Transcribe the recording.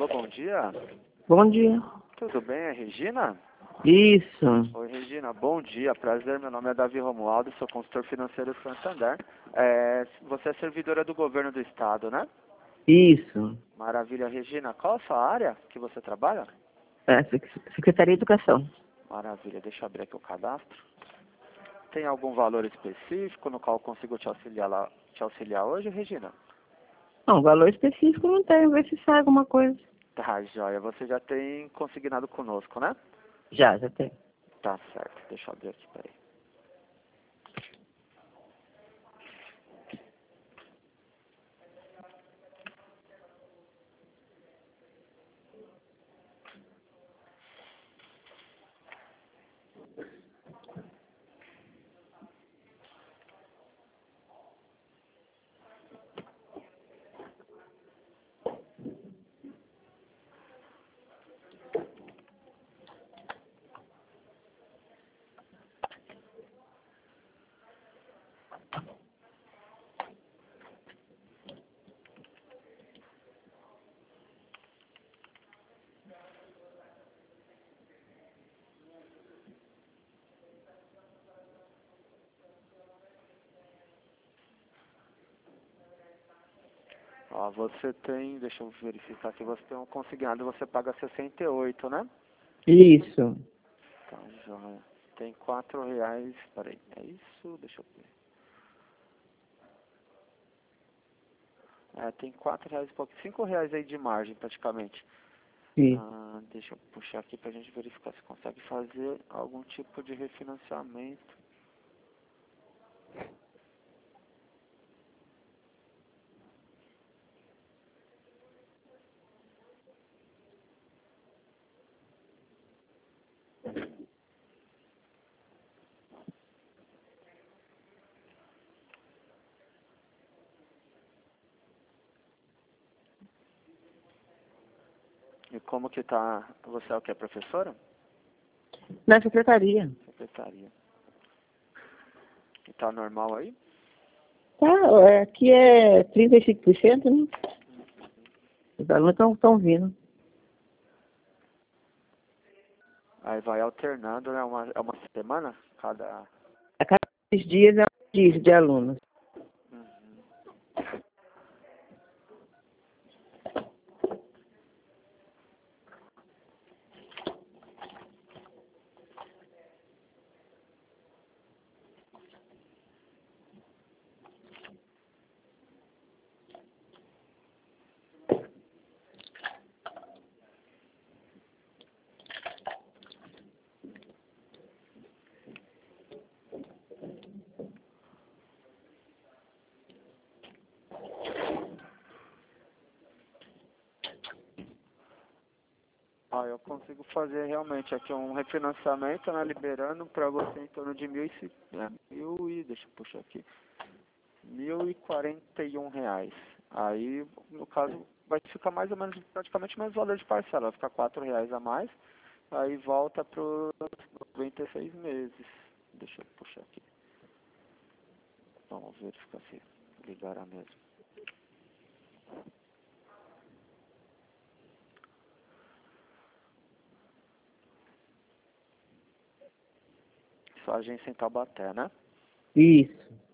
bom dia. Bom dia. Tudo bem, é Regina? Isso. Oi, Regina, bom dia, prazer. Meu nome é Davi Romualdo, sou consultor financeiro Santander. Você é servidora do governo do estado, né? Isso. Maravilha, Regina. Qual a sua área que você trabalha? Secretaria de Educação. Maravilha, deixa eu abrir aqui o cadastro. Tem algum valor específico no qual eu consigo te auxiliar hoje, Regina? Não, valor específico não tem, ver se sai alguma coisa. Tá, joia. Você já tem consignado conosco, né? Já tem. Tá certo. Deixa eu abrir aqui, peraí. Ó, você tem, deixa eu verificar aqui, você tem um consignado, você paga 68, né? Isso. Tá, joia. Tem R$ 4, peraí, é isso? Deixa eu ver. Tem R$ 4 e pouco, R$ 5 aí de margem praticamente. Isso. Deixa eu puxar aqui pra gente verificar se consegue fazer algum tipo de refinanciamento. E como que tá, você é o que, professora? Na secretaria. Secretaria. E tá normal aí? Tá, aqui é 35%, né? Os alunos estão vindo. Aí vai alternando, né? É uma semana cada. A cada 10 dias é um dia de alunos. Eu consigo fazer realmente aqui um refinanciamento, né? Liberando para você em torno de deixa eu puxar aqui, R$ 1.041. Aí, no caso, vai ficar mais ou menos praticamente o mesmo valor de parcela, vai ficar R$ 4 a mais, aí volta para os 96 meses. Deixa eu puxar aqui. Vamos verificar se ligará mesmo. Sua agência em Taubaté, né? Isso.